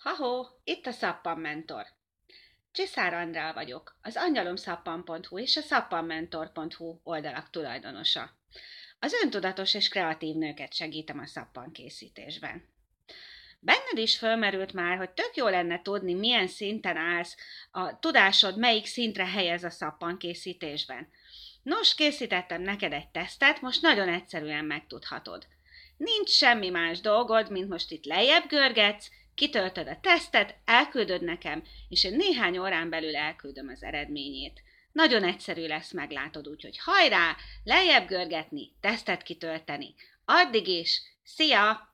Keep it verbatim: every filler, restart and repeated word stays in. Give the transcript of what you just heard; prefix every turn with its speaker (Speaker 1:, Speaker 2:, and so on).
Speaker 1: Ha-ho, itt a Szappan Mentor. Csiszár Andrea vagyok, az angyalomszappan pont hu és a szappanmentor pont hu oldalak tulajdonosa. Az öntudatos és kreatív nőket segítem a szappan készítésben. Benned is fölmerült már, hogy tök jó lenne tudni, milyen szinten állsz, a tudásod melyik szintre helyez a szappan készítésben. Nos, készítettem neked egy tesztet, most nagyon egyszerűen megtudhatod. Nincs semmi más dolgod, mint most itt lejjebb görgetsz, kitöltöd a tesztet, elküldöd nekem, és én néhány órán belül elküldöm az eredményét. Nagyon egyszerű lesz, meglátod, úgyhogy hajrá, lejjebb görgetni, tesztet kitölteni. Addig is, szia!